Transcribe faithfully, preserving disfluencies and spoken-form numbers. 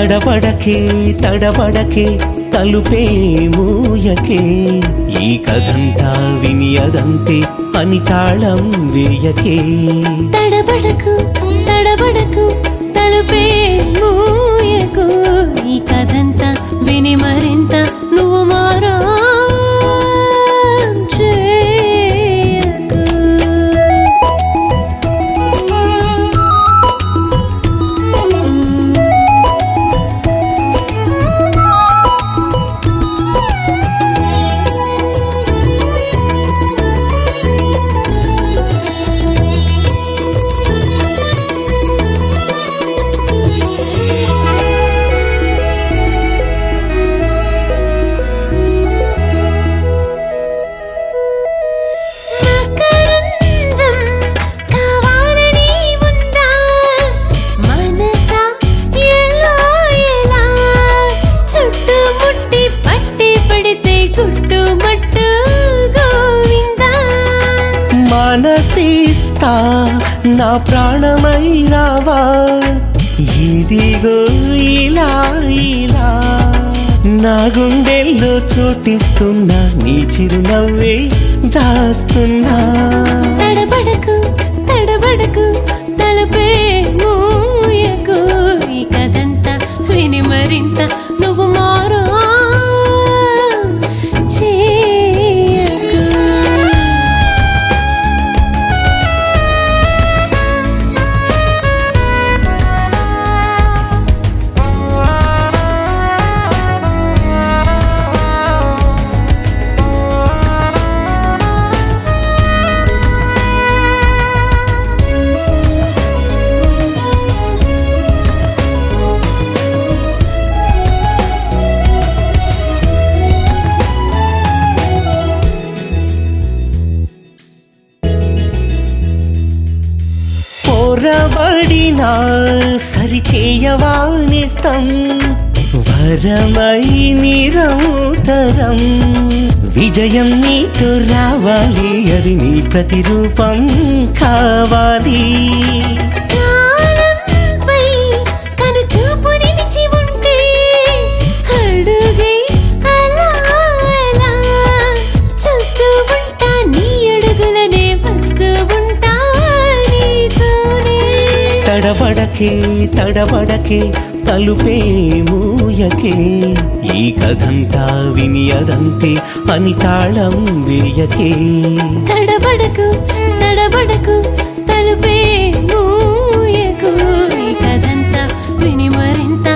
తడబడకే తడబడకే తలుపే మూయకే ఈ కథంతా విని అదంతే అని తాళం వేయకే తడబడకు తడబడకు తలుపే మూయకు ఈ కథంతా విని మరింత నువ్వు మారా చేయకు. మనసిస్తా నా ప్రాణమై రావా ఇదిగో ఇలా ఇలా నా గుండెల్లో చోటిస్తున్నా నీ చిరునవ్వే దాస్తున్నా. తడబడకు తడబడకు తలపే మూయకు ఈ కథంతా విని మరింత నువ్వు మారా చేయకు. పోరబడినా సరిచేయవానేస్తం వరమై నిరంతరం విజయం నీతో రావాలి అది నీ ప్రతిరూపం కావాలి. తడబడకే తడబడకే తలుపే మూయకే ఈ కథంతా విని అదంతే అని తాళం వేయకే. తడబడకు తడబడకు తలుపే మూయకు ఈ కథంతా విని మరింత